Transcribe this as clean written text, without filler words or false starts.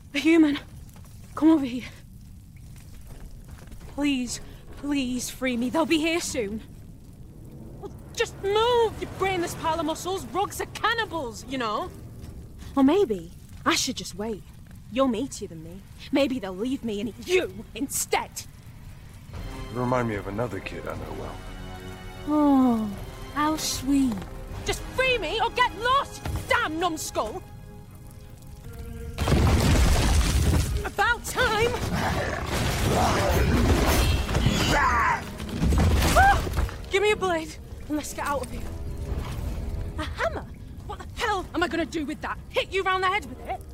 A human. Come over here. Please, please free me. They'll be here soon. Well, just move, you brainless pile of muscles. Rugs are cannibals, you know. Or maybe I should just wait. You're meatier than me. Maybe they'll leave me and eat you instead. You remind me of another kid I know well. Oh, how sweet. Just free me or get lost, damn numbskull! About time! Give me a blade and let's get out of here. A hammer? What the hell am I gonna do with that? Hit you round the head with it?